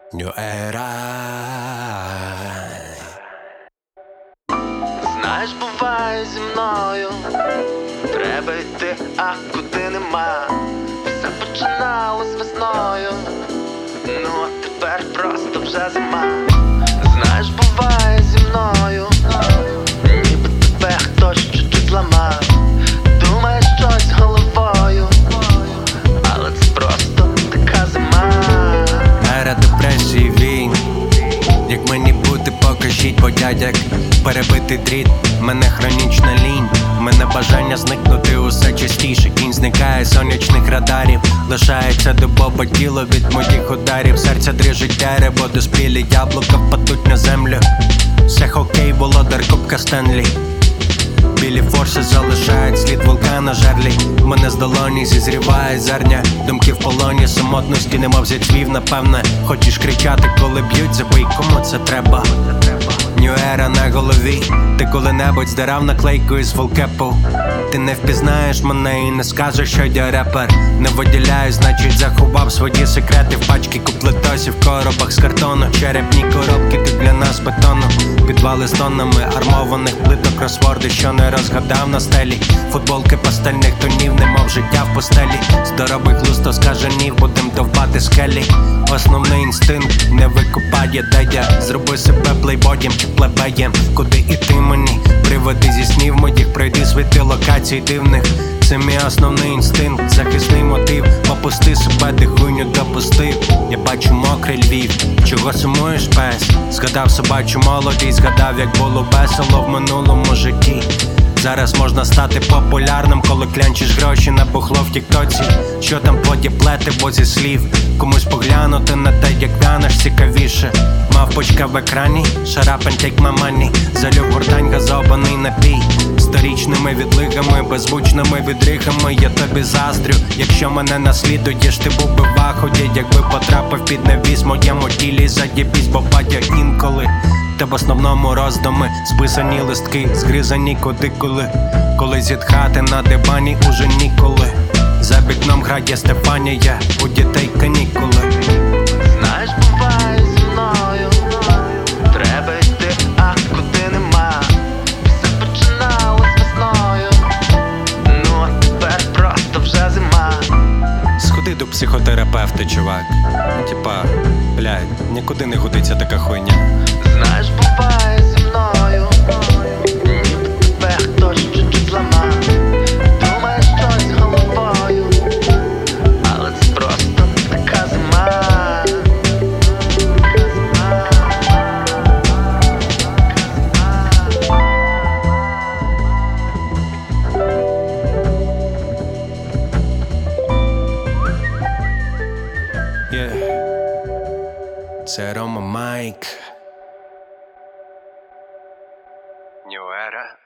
New Era. Знаєш, буває зі мною, треба йти, а куди нема. Все починалось весною, ну а тепер просто вже зима. Знаєш, буває зі мною, ніби тебе хтось чуть-чуть зламав. Думаєш щось головою, але це просто така зима. Ера депресії, війн. Як мені бути, покажіть, бо дядяк перебитий дріт, мене хронічна лінь. Мене бажання зникнути усе частіше. Кінь зникає з сонячних радарів, лишається дубове тіло від моїх ударів. Серця дрижить дерево, доспілі яблука впадуть на землю. Все хокей, володар кубка Стенлі. Білі форси залишають слід вулкана жерлі. Мене з долоні зізріває зерня. Думки в полоні, самотності немов зіцвів, напевне. Хочеш кричати, коли б'ють, забий, кому це треба. New Era на голові. Ти коли-небудь здирав наклейку із фолкепу. Ти не впізнаєш мене і не скажеш, що я репер. Не виділяю, значить заховав свої секрети в пачки куплетосів, в коробах з картону. Черепні коробки тут для нас бетону. Підвали з тоннами армованих плиток, кросворди, що не розгадав на стелі. Футболки пастельних тонів, немов життя в постелі. Здоровий глузд оскаженів, будем довбати скелі. Основний інстинкт не викупає, де я. Зроби себе плейбоєм чи плебеєм. Куди іти мені? Приводи зі снів моїх, пройди світи локацій дивних. Це мій основний інстинкт, захисний мотив. Попусти себе, ти хуйню допустив. Я бачу мокрий Львів. Чого сумуєш, пес? Згадав собачу молодість, згадав, як було весело в минулому житті. Зараз можна стати популярним, коли клянчиш гроші на бухло в тіктоці. Що там твої плети, бо зі слів. Комусь поглянути на те, як вянеш, цікавіше. Мавпочка в екрані, shut up and take my money. Залюб гуртань, газований напій. Сторічними відлигами, беззвучними відригами. Я тобі заздрю, якщо мене наслідуєш, ти був би в ахуї. Якби потрапив під навіс моєму тілі, заєбісь, бо батя інколи. Та в основному роздуми, списані листки, згризані кудикули. Коли зітхати на дивані уже ніколи. За вікном грає Стефанія, у дітей канікули. Знаєш, буває зі мною, треба йти, а куди нема. Все починалось весною, ну а тепер просто вже зима. Сходи до психотерапевта, чувак. Типа, блядь, нікуди не годиться така хуйня. Знаєш, буває зі мною, ніби тебе хтось чуть-чуть зламав. Думаєш щось головою, але це просто така зима. Це Рома Майк. New Era.